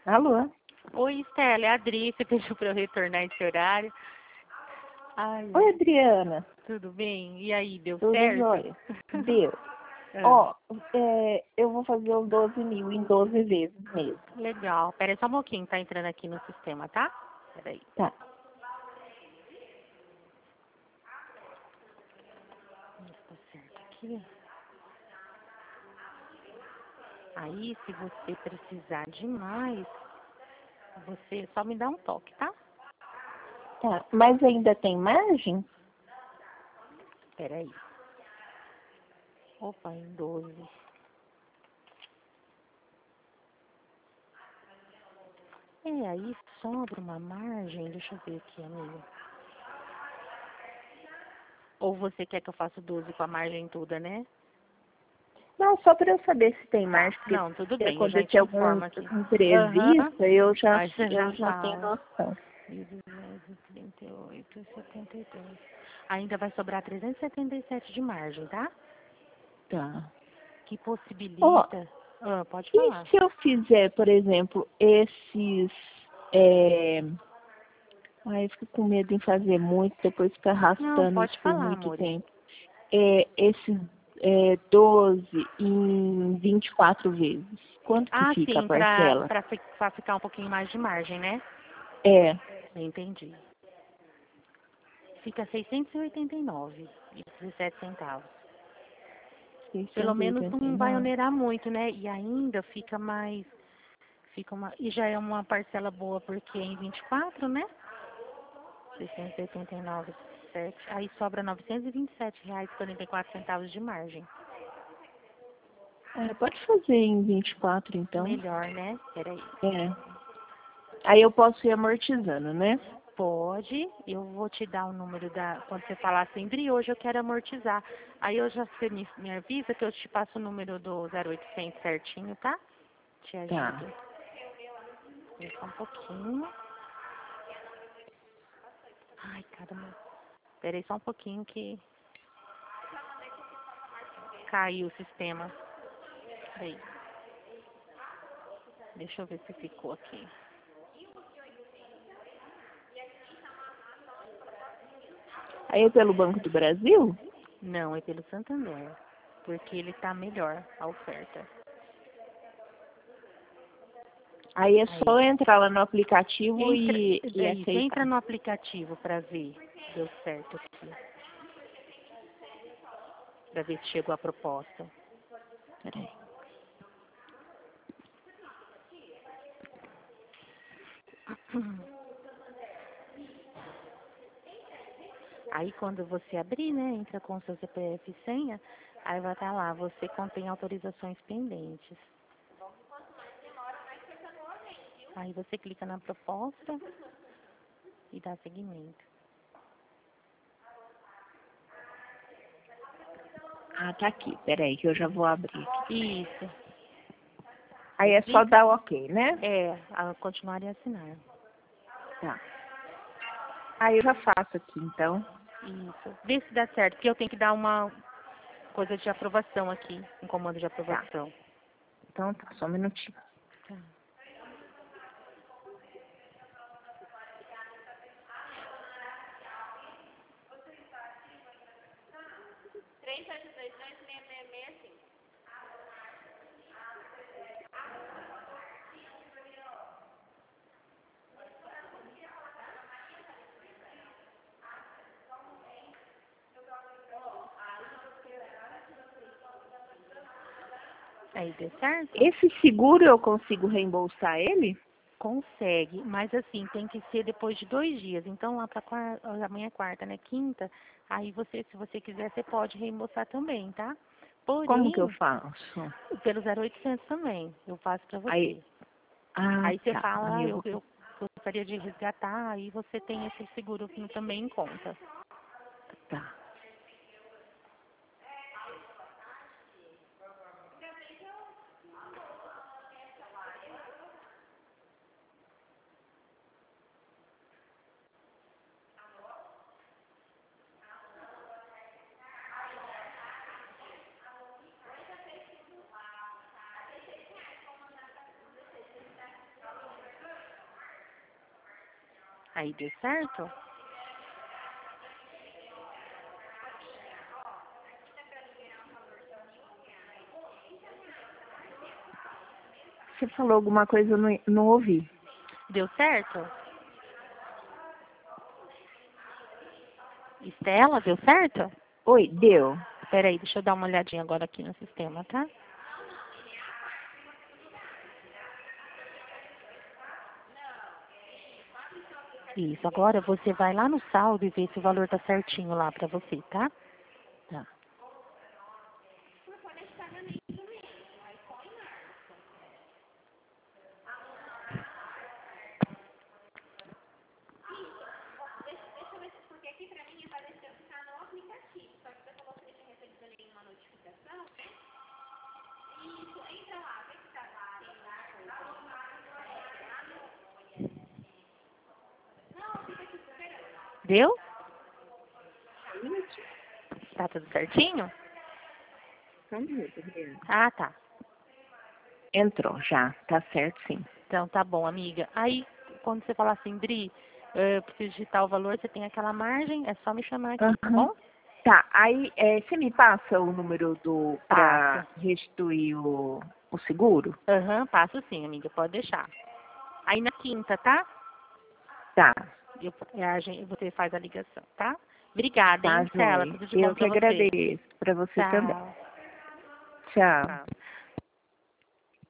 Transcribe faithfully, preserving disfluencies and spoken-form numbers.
Alô? Oi, Estela, é a Adri, você pediu para eu retornar esse horário. Ai, Oi, Adriana. tudo bem? E aí, deu Tudo certo? jóia? Deu. Ah, Ó, é, eu vou fazer os doze mil em doze vezes mesmo. legal. Pera aí só um pouquinho, tá entrando aqui no sistema, tá? Pera aí. Tá. Tá certo aqui. Aí, se você precisar de mais, você só me dá um toque, tá? Tá. Mas ainda tem margem? Pera aí. Opa, em doze. É, aí sobra uma margem, deixa eu ver aqui, amigo. Ou você quer que eu faça doze com a margem toda, né? Não, só para eu saber se tem Tá. margem, porque Não, tudo se bem, eu já acontecer te algum informo aqui. Aham. imprevisto, eu já, Aí você já eu já tenho fala. noção. mil duzentos e trinta e oito e setenta e dois. Ainda vai sobrar trezentos e setenta e sete de margem, tá? Tá. Que Ó, possibilita. Ah, pode e falar. se eu fizer, por exemplo, esses... É... Ai, eu fico com medo em fazer muito, depois ficar Não, arrastando pode isso por falar, muito amor. tempo. É, esses é, doze em vinte e quatro vezes. Quanto que Ah, fica a sim, pra, parcela? pra, fi- pra ficar um pouquinho mais de margem, né? É, Entendi. Fica seiscentos e oitenta e nove e dezessete centavos. Pelo menos não vai seiscentos e oitenta e nove. onerar muito, né? E ainda fica mais. Fica uma, e já é uma parcela boa porque é em vinte e quatro, né? seiscentos e oitenta e nove, sete. Aí sobra novecentos e vinte e sete reais e quarenta e quatro centavos de margem. É, pode fazer em vinte e quatro, então. Melhor, né? Peraí. É. Aí eu posso ir amortizando, né? Pode, eu vou te dar o número da. Quando você falar assim, Dri, hoje eu quero amortizar. Aí eu já você me, me avisa que eu te passo o número do zero oitocentos certinho, tá? Te Tá. ajudo. Deixa só um pouquinho. Ai, caramba. Peraí só um pouquinho que caiu o sistema. Peraí. Deixa eu ver se ficou aqui. Aí é pelo Banco do Brasil? Não, é pelo Santander. Porque ele tá melhor, a oferta. Aí é Aí. só entrar lá no aplicativo Entra, e, e é isso, entra aceitar. no aplicativo pra ver. Deu certo aqui. Pra ver se chegou a proposta. Peraí. Aí quando você abrir, né, entra com seu C P F e senha, aí vai estar lá, você contém autorizações pendentes. Aí você clica na proposta e dá seguimento. Ah, tá aqui. Peraí, que eu já vou abrir. Isso. Aí Aí é só clica. dar o ok, né? É, a continuar e assinar. Tá. Aí eu já faço aqui, então. Isso. Vê se dá certo, porque eu tenho que dar uma coisa de aprovação aqui, um comando de Tá. aprovação. Então, tá, só um minutinho. Tá. Aí deu certo? Esse seguro eu consigo reembolsar ele? Consegue, mas assim, tem que ser depois de dois dias. Então, lá para amanhã é quarta, né? Quinta, aí você, se você quiser, você pode reembolsar também, tá? Como que eu Porém, faço? pelo zero oitocentos também, eu faço para Aí, você. ah, Aí você tá. fala, Aí ah, eu eu, vou. eu gostaria de resgatar, aí você tem esse seguro também em conta. Tá. Aí deu certo? Você falou alguma coisa, eu não, não ouvi. Deu certo? Estela, deu certo? Oi, deu. Espera aí, deixa eu dar uma olhadinha agora aqui no sistema, tá? Isso, agora você vai lá no saldo e vê se o valor tá certinho lá pra você, tá? Tá. Deu? Tá tudo certinho? Ah, tá. Entrou já, tá certo sim. Então tá bom, amiga. Aí, quando você falar assim, Dri, eu preciso digitar o valor, você tem aquela margem, é só me chamar aqui, tá Aham. bom? Tá, aí é, você me passa o número do para Passo. restituir o, o seguro? Aham, passo sim, amiga, pode deixar. Aí na quinta, tá? Tá, Eu, é, a gente, você faz a ligação, tá? Obrigada, tá, hein, Stella? joia. Tudo de bom Eu que pra você. agradeço, para você também. Tchau. Tchau. Tchau.